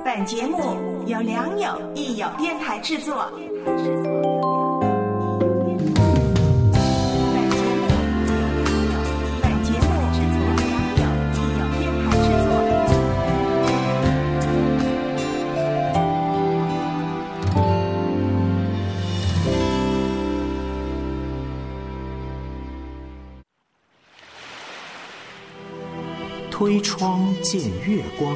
本节目由良友益友电台制作。 推窗见月光，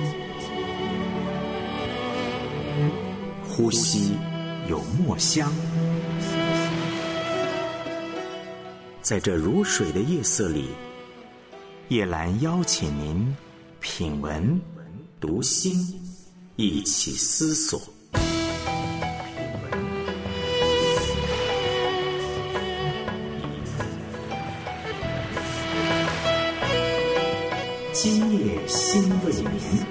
呼吸有墨香。在这如水的夜色里，叶兰邀请您品文读心，一起思索。今夜心未眠。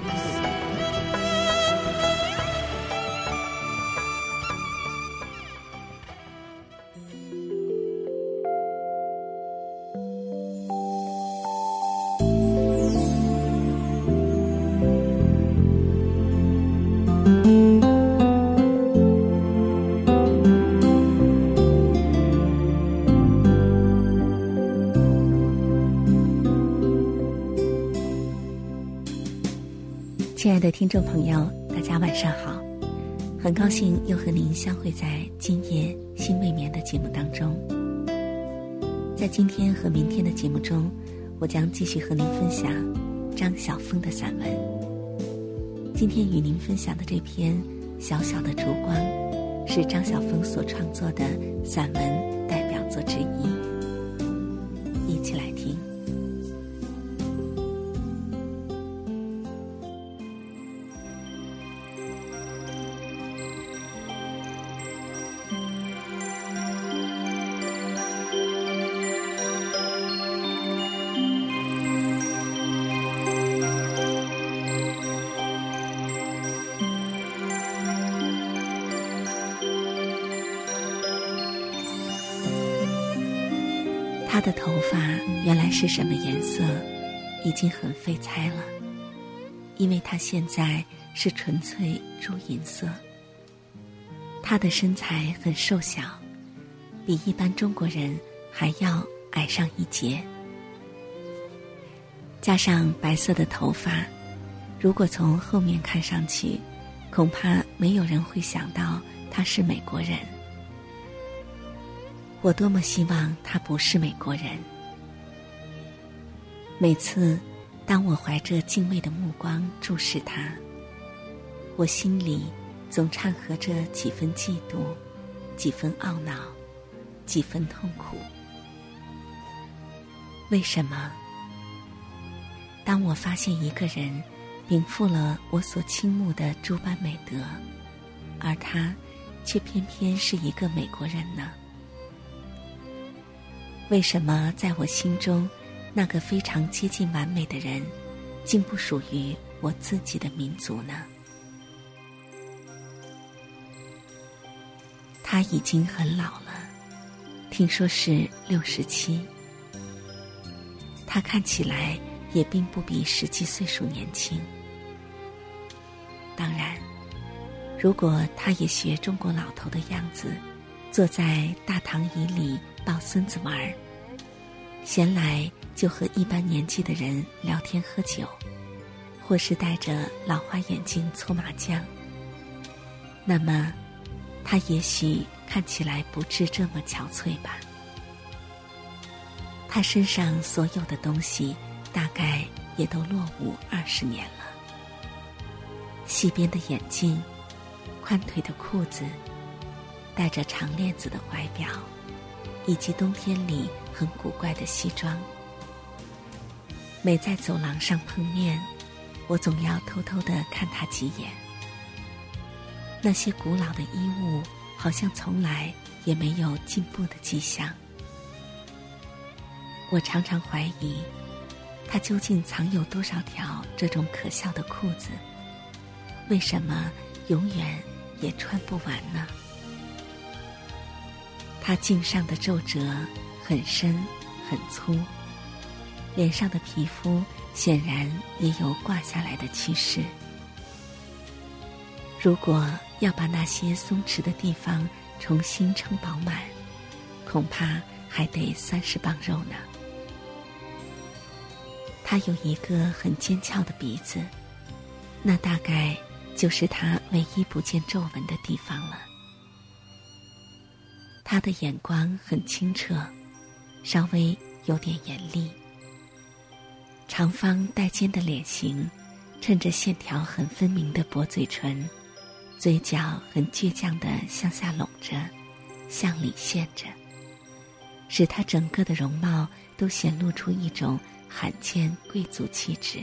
亲爱的听众朋友，大家晚上好，很高兴又和您相会在今夜心未眠的节目当中。在今天和明天的节目中，我将继续和您分享张晓峰的散文。今天与您分享的这篇《小小的烛光》是张晓峰所创作的散文代表作之一，一起来听。他的头发原来是什么颜色，已经很费猜了，因为他现在是纯粹朱银色。他的身材很瘦小，比一般中国人还要矮上一截，加上白色的头发，如果从后面看上去，恐怕没有人会想到他是美国人。我多么希望他不是美国人。每次当我怀着敬畏的目光注视他，我心里总掺和着几分嫉妒，几分懊恼，几分痛苦。为什么当我发现一个人禀赋了我所倾慕的诸般美德，而他却偏偏是一个美国人呢？为什么在我心中那个非常接近完美的人竟不属于我自己的民族呢？他已经很老了，听说是67。他看起来也并不比实际岁数年轻。当然，如果他也学中国老头的样子，坐在大躺椅里抱孙子玩，闲来就和一般年纪的人聊天喝酒，或是戴着老花眼镜搓麻将，那么他也许看起来不至这么憔悴吧。他身上所有的东西大概也都落伍20年了，细边的眼镜，宽腿的裤子，戴着长链子的怀表，以及冬天里很古怪的西装。每在走廊上碰面，我总要偷偷地看他几眼。那些古老的衣物好像从来也没有进步的迹象。我常常怀疑，他究竟藏有多少条这种可笑的裤子？为什么永远也穿不完呢？他颈上的皱褶很深很粗，脸上的皮肤显然也有挂下来的趋势。 如果要把那些松弛的地方重新撑饱满，恐怕还得30磅肉呢。他有一个很尖翘的鼻子，那大概就是他唯一不见皱纹的地方了。他的眼光很清澈，稍微有点严厉。长方带尖的脸型，衬着线条很分明的薄嘴唇，嘴角很倔强地向下拢着，向里陷着，使他整个的容貌都显露出一种罕见贵族气质。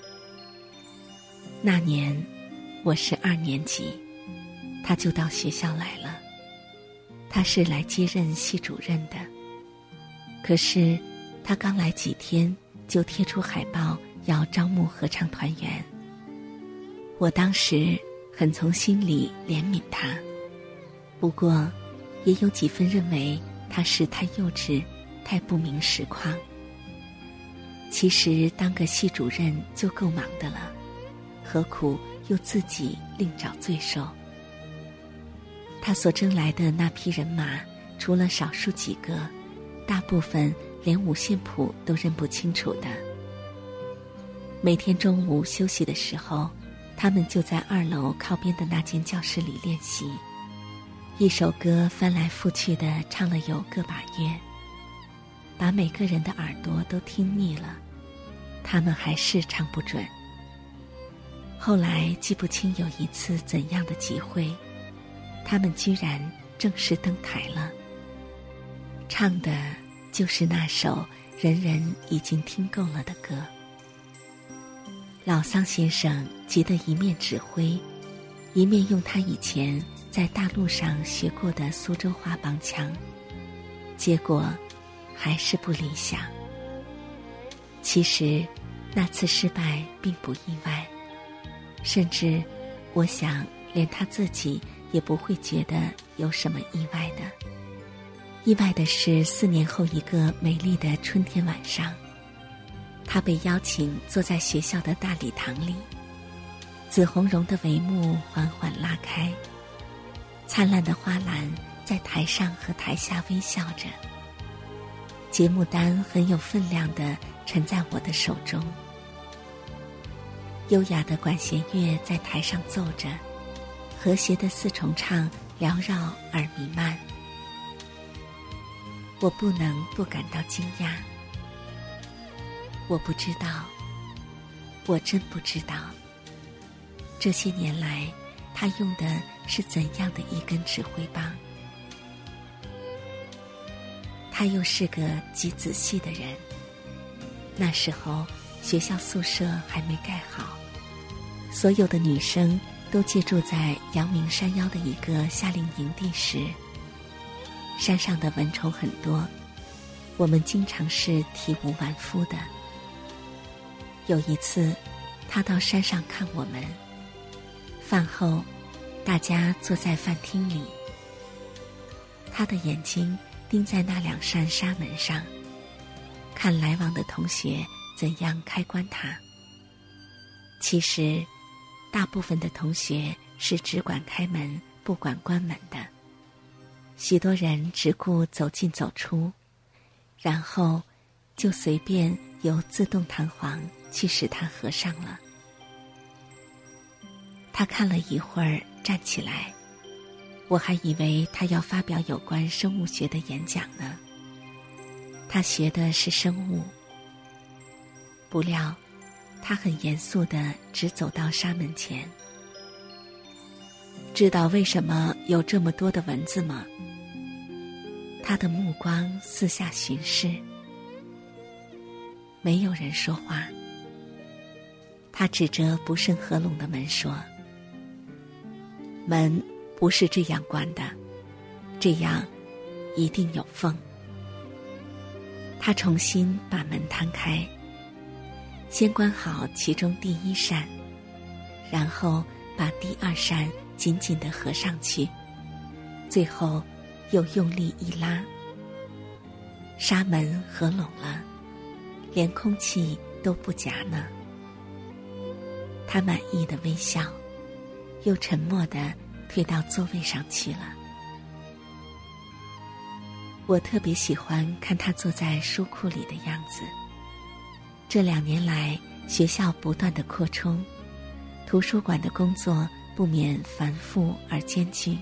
那年我是2年级，他就到学校来了。他是来接任系主任的，可是他刚来几天就贴出海报要招募合唱团员。我当时很从心里怜悯他，不过也有几分认为他是太幼稚，太不明实况。其实当个系主任就够忙的了，何苦又自己另找罪受？他所征来的那批人马，除了少数几个，大部分连五线谱都认不清楚的。每天中午休息的时候，他们就在2楼靠边的那间教室里练习，一首歌翻来覆去的唱了有个把月，把每个人的耳朵都听腻了，他们还是唱不准。后来记不清有一次怎样的集会，他们居然正式登台了，唱的就是那首人人已经听够了的歌。老桑先生急得一面指挥，一面用他以前在大陆上学过的苏州话帮腔，结果还是不理想。其实那次失败并不意外，甚至我想连他自己也不会觉得有什么意外的。意外的是4年后一个美丽的春天晚上，他被邀请坐在学校的大礼堂里，紫红绒的帷幕缓缓拉开，灿烂的花篮在台上和台下微笑着，节目单很有分量地沉在我的手中，优雅的管弦乐在台上奏着，和谐的4重唱缭绕而弥漫。我不能不感到惊讶。我不知道，我真不知道，这些年来他用的是怎样的一根指挥棒。他又是个极仔细的人。那时候学校宿舍还没盖好，所有的女生都借住在阳明山腰的一个夏令营地时，山上的蚊虫很多，我们经常是体无完肤的。有一次他到山上看我们，饭后大家坐在饭厅里，他的眼睛盯在那2扇纱门上，看来往的同学怎样开关它。其实大部分的同学是只管开门不管关门的，许多人只顾走进走出，然后就随便由自动弹簧去使它合上了。他看了一会儿站起来，我还以为他要发表有关生物学的演讲呢。他学的是生物，不料他很严肃地直走到纱门前。知道为什么有这么多的蚊子吗？他的目光四下巡视，没有人说话。他指着不甚合拢的门说，门不是这样关的，这样一定有缝。他重新把门摊开，先关好其中第1扇，然后把第2扇紧紧地合上去，最后又用力一拉，纱门合拢了，连空气都不夹呢。他满意的微笑， 又沉默地退到座位上去了。我特别喜欢看他坐在书库里的样子。这2年来，学校不断地扩充，图书馆的工作不免繁复而艰巨。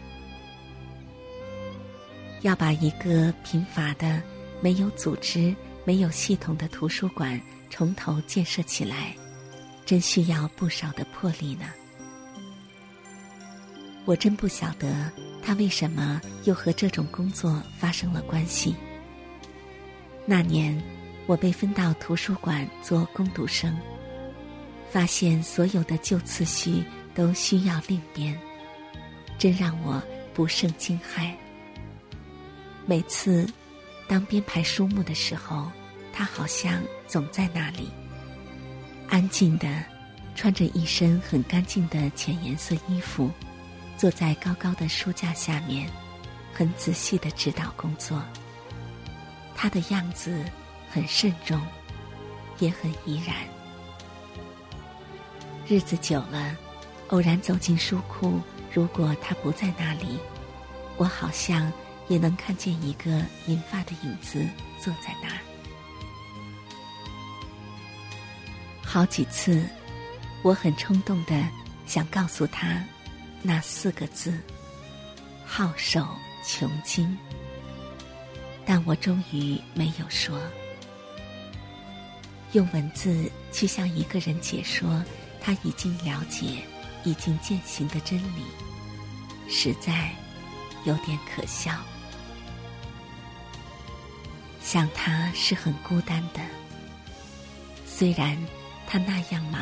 要把一个贫乏的、没有组织、没有系统的图书馆从头建设起来，真需要不少的魄力呢。我真不晓得他为什么又和这种工作发生了关系。那年我被分到图书馆做工读生，发现所有的旧次序都需要另编，真让我不胜惊骇。每次当编排书目的时候，他好像总在那里，安静地穿着一身很干净的浅颜色衣服，坐在高高的书架下面，很仔细地指导工作。他的样子很慎重，也很怡然。日子久了，偶然走进书库，如果他不在那里，我好像也能看见一个银发的影子坐在那儿。好几次，我很冲动地想告诉他那4个字：好手穷经。但我终于没有说。用文字去向一个人解说他已经了解、已经践行的真理，实在有点可笑。想他是很孤单的，虽然他那样忙。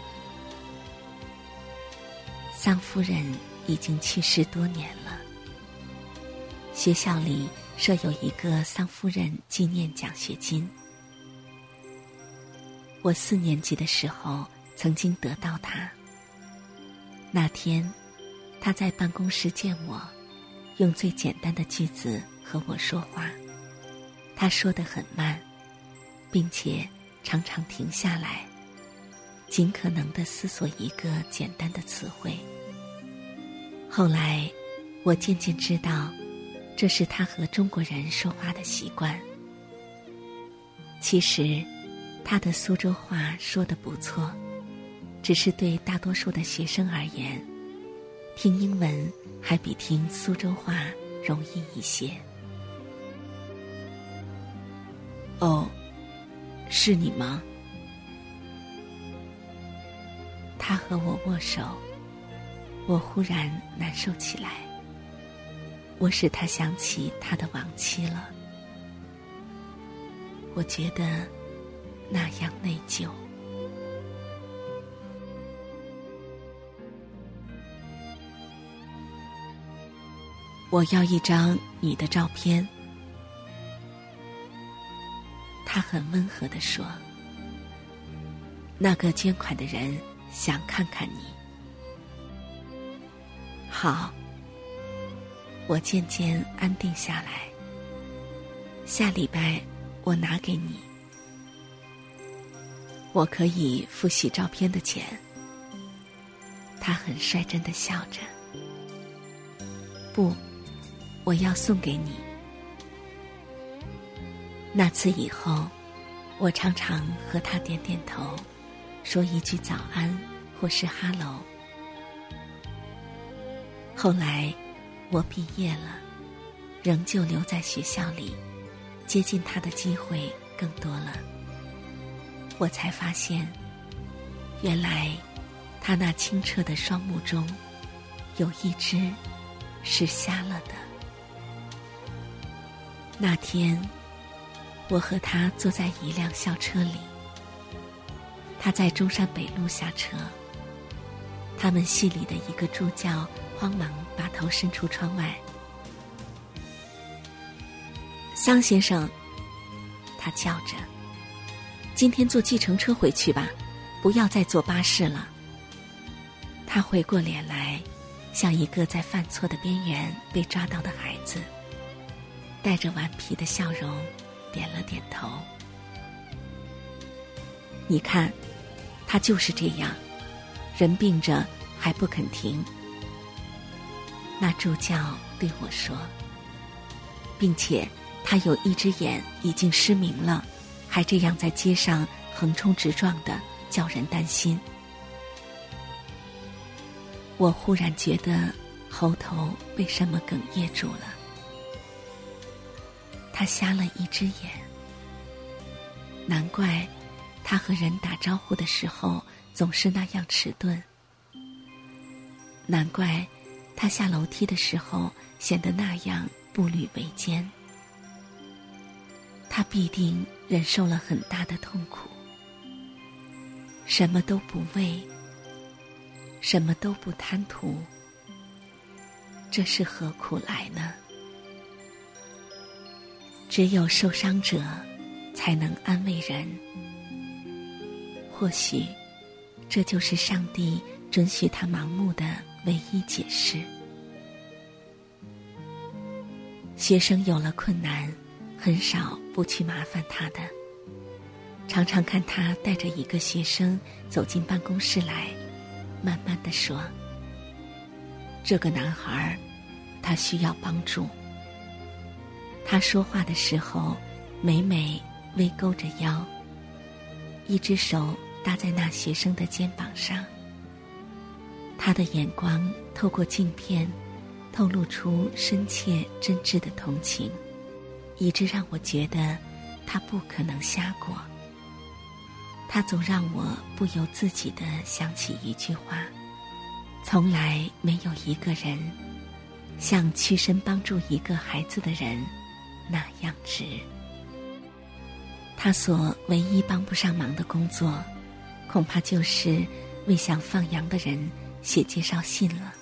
桑夫人已经去世多年了，学校里设有一个桑夫人纪念奖学金。我4年级的时候曾经得到它。那天他在办公室见我，用最简单的句子和我说话。他说得很慢，并且常常停下来，尽可能地思索一个简单的词汇。后来我渐渐知道，这是他和中国人说话的习惯。其实他的苏州话说得不错，只是对大多数的学生而言，听英文还比听苏州话容易一些。哦，是你吗？他和我握手，我忽然难受起来。我使他想起他的亡妻了，我觉得那样内疚。我要一张你的照片。他很温和地说，那个捐款的人想看看你。好，我渐渐安定下来。下礼拜我拿给你。我可以付洗照片的钱。他很率真地笑着。不，我要送给你。那次以后，我常常和他点点头，说一句早安或是哈喽。后来我毕业了，仍旧留在学校里，接近他的机会更多了。我才发现，原来他那清澈的双目中有一只是瞎了的。那天我和他坐在一辆校车里，他在中山北路下车。他们系里的一个助教慌忙把头伸出窗外。桑先生，他叫着，今天坐计程车回去吧，不要再坐巴士了。他回过脸来，像一个在犯错的边缘被抓到的孩子，带着顽皮的笑容点了点头。你看，他就是这样，人病着还不肯停， 那助教对我说，并且他有一只眼已经失明了，还这样在街上横冲直撞的，叫人担心。我忽然觉得喉头被什么哽咽住了。他瞎了一只眼，难怪他和人打招呼的时候总是那样迟钝，难怪他下楼梯的时候显得那样步履维艰。他必定忍受了很大的痛苦，什么都不为，什么都不贪图，这是何苦来呢？只有受伤者才能安慰人，或许这就是上帝准许他盲目的唯一解释。学生有了困难，很少不去麻烦他的，常常看他带着一个学生走进办公室来，慢慢地说，这个男孩他需要帮助。他说话的时候每每微勾着腰，一只手搭在那学生的肩膀上，他的眼光透过镜片透露出深切真挚的同情，以致让我觉得他不可能瞎过。他总让我不由自己地想起一句话，从来没有一个人像屈身帮助一个孩子的人那样值。他所唯一帮不上忙的工作，恐怕就是为想放羊的人写介绍信了。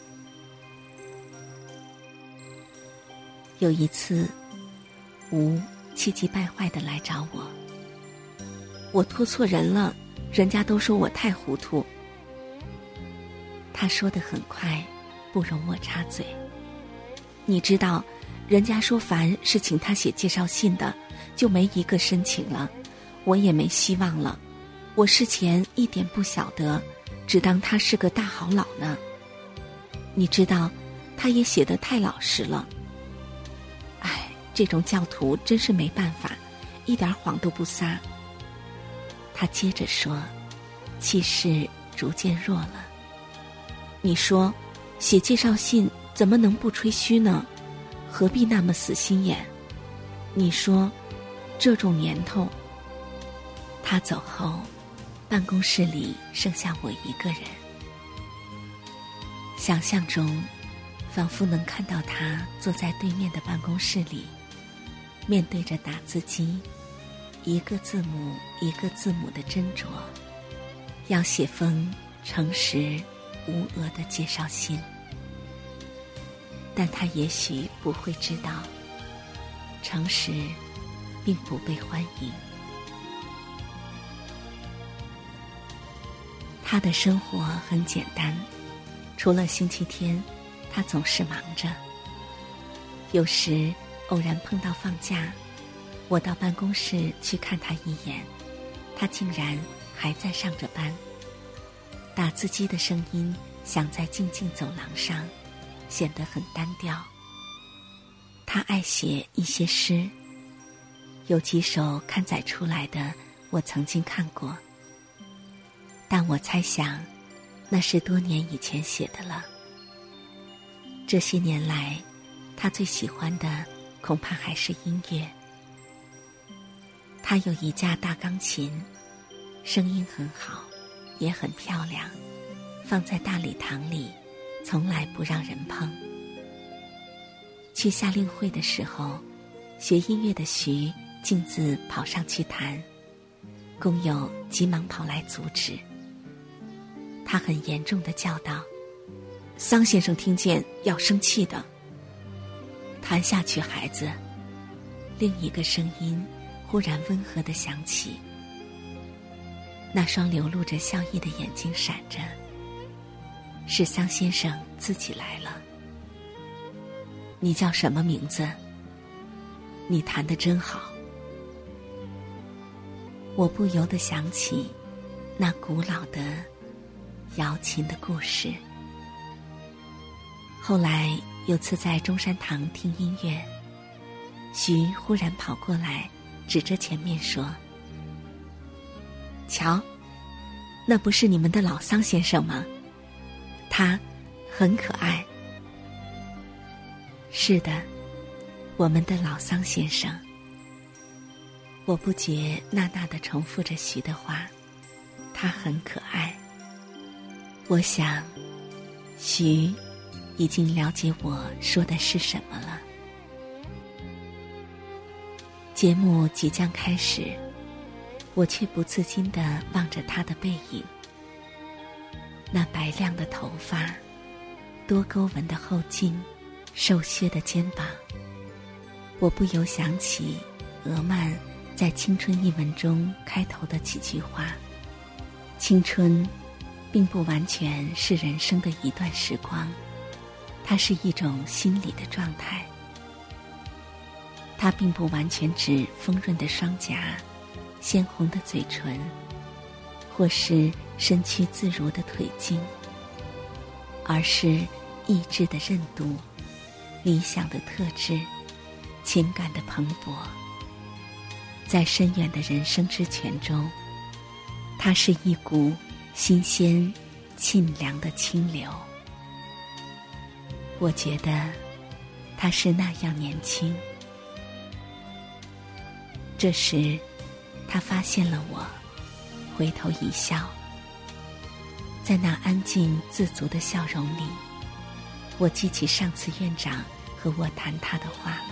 有一次，吴气急败坏地来找我，我托错人了，人家都说我太糊涂。他说得很快，不容我插嘴。你知道，人家说凡是请他写介绍信的，就没一个申请了，我也没希望了。我事前一点不晓得，只当他是个大好佬呢。你知道，他也写得太老实了。哎，这种教徒真是没办法，一点谎都不撒。他接着说，气势逐渐弱了。你说，写介绍信怎么能不吹嘘呢？何必那么死心眼？你说，这种年头。他走后，办公室里剩下我一个人。想象中，仿佛能看到他坐在对面的办公室里，面对着打字机，一个字母一个字母的斟酌，要写封诚实无讹的介绍信。但他也许不会知道，诚实并不被欢迎。他的生活很简单，除了星期天，他总是忙着。有时偶然碰到放假，我到办公室去看他一眼，他竟然还在上着班。打字机的声音响在静静走廊上，显得很单调。他爱写一些诗，有几首刊载出来的我曾经看过，但我猜想那是多年以前写的了。这些年来，他最喜欢的恐怕还是音乐。他有一架大钢琴，声音很好，也很漂亮，放在大礼堂里，从来不让人碰。去夏令会的时候，学音乐的徐径自跑上去弹，工友急忙跑来阻止。他很严重地叫道，桑先生听见要生气的。弹下去，孩子。另一个声音忽然温和地响起，那双流露着笑意的眼睛闪着，是桑先生自己来了。你叫什么名字？你弹得真好。我不由得想起那古老的瑶琴的故事。后来有次在中山堂听音乐，徐忽然跑过来，指着前面说：“瞧，那不是你们的老桑先生吗？他很可爱。”是的，我们的老桑先生。我不觉纳纳地重复着徐的话，他很可爱。我想，徐已经了解我说的是什么了。节目即将开始，我却不自禁地望着他的背影，那白亮的头发，多沟纹的后颈，瘦削的肩膀，我不由想起俄曼在《青春》一文中开头的几句话：青春并不完全是人生的一段时光，它是一种心理的状态。它并不完全指丰润的双颊、鲜红的嘴唇，或是身躯自如的腿筋，而是意志的韧度、理想的特质、情感的蓬勃。在深远的人生之泉中，它是一股新鲜、沁凉的清流。我觉得它是那样年轻。这时，他发现了我，回头一笑。在那安静自足的笑容里，我记起上次院长和我谈他的话了。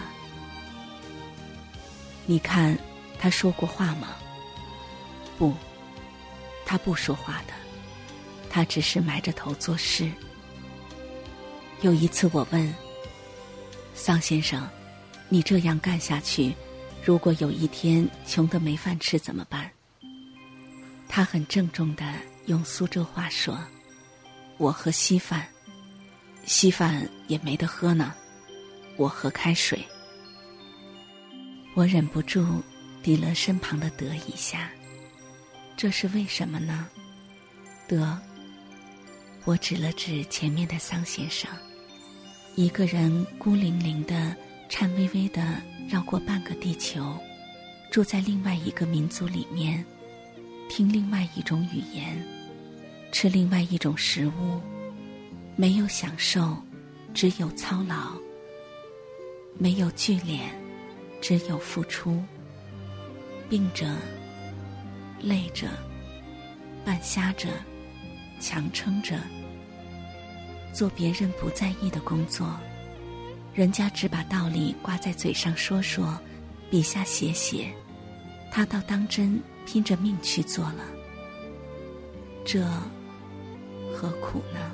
你看，他说过话吗？不，他不说话的，他只是埋着头做事。有一次我问桑先生，你这样干下去，如果有一天穷得没饭吃怎么办？他很郑重地用苏州话说：我喝稀饭，稀饭也没得喝呢，我喝开水。我忍不住抵了身旁的德一下，这是为什么呢？德，我指了指前面的桑先生，一个人孤零零的、颤巍巍的绕过半个地球，住在另外一个民族里面，听另外一种语言，吃另外一种食物，没有享受，只有操劳；没有聚敛，只有付出。病着，累着，半瞎着，强撑着，做别人不在意的工作，人家只把道理挂在嘴上说说，笔下写写，他倒当真拼着命去做了。这何苦呢？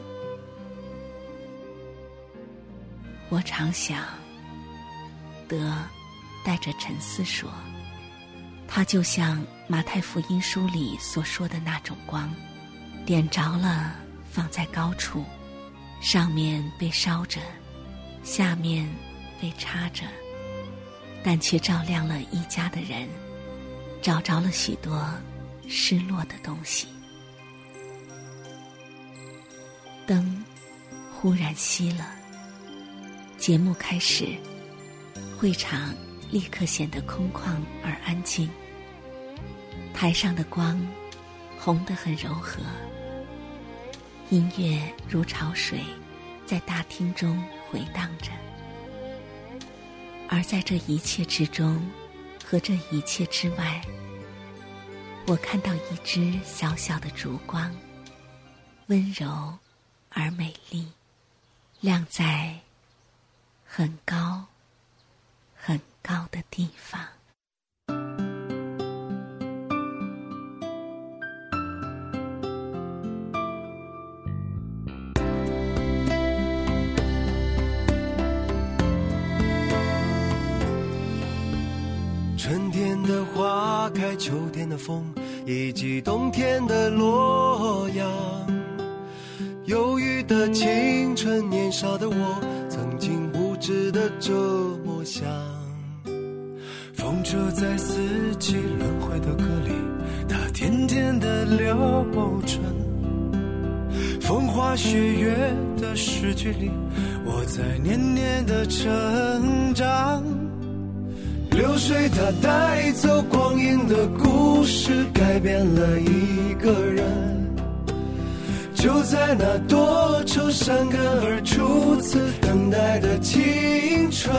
我常想，德带着沉思说，它就像马太福音书里所说的那种光，点着了放在高处，上面被烧着，下面被插着，但却照亮了一家的人，找着了许多失落的东西。灯忽然熄了，节目开始，会场立刻显得空旷而安静。台上的光红得很柔和，音乐如潮水在大厅中回荡着。而在这一切之中和这一切之外，我看到一只小小的烛光，温柔而美丽，亮在很高很高的地方。 春天的花开，秋天的风，以及冬天的洛阳。忧郁的青春，年少的我，曾经无知的这么想。风车在四季轮回的歌里，它甜甜的流转。 风花雪月的诗句里，我在年年的成长。流水它带走光阴的故事，改变了一个人。就在那多愁善感而初次等待的青春。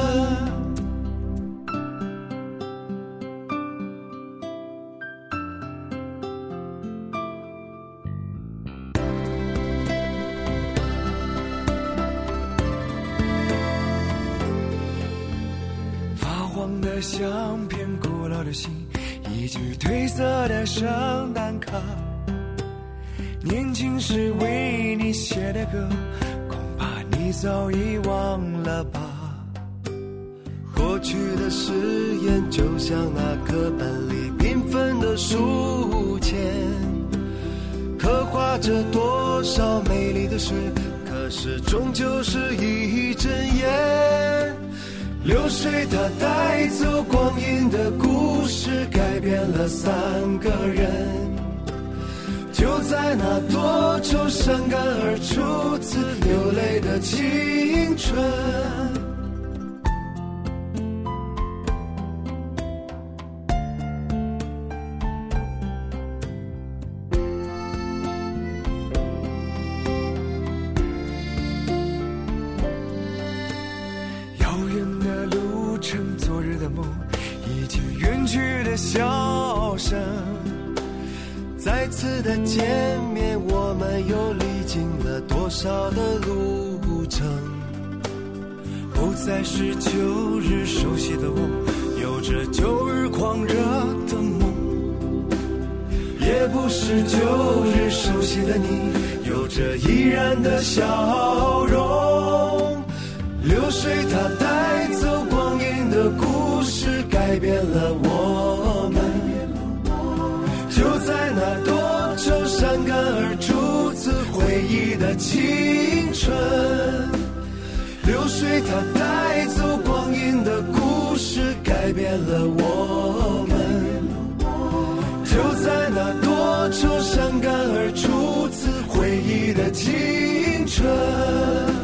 发黄的相片，古老的信，一句褪色的圣诞卡，年轻时为你写的歌，恐怕你早已忘了吧。过去的誓言就像那课本里缤纷的书签，刻画着多少美丽的事，可是终究是一阵烟。流水它带走光阴的故事，改变了三个人。就在那多愁善感而初次流泪的青春。遥远的路程，昨日的梦，已经远去的笑声。再次的见面，我们又历经了多少的路程。不再是旧日熟悉的我，有着旧日狂热的梦，也不是旧日熟悉的你，有着依然的笑容。流水它带走光阴的故事，改变了我们。就在那多愁善感而初次回忆的青春。流水它带走光阴的故事，改变了我们。就在那多愁善感而初次回忆的青春。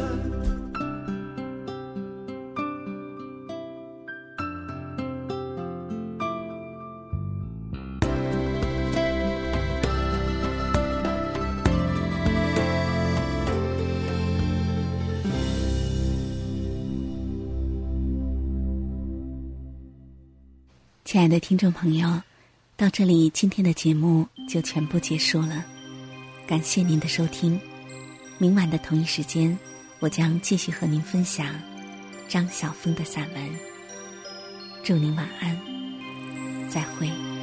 亲爱的听众朋友，到这里今天的节目就全部结束了，感谢您的收听。明晚的同一时间，我将继续和您分享张晓峰的散文。祝您晚安，再会。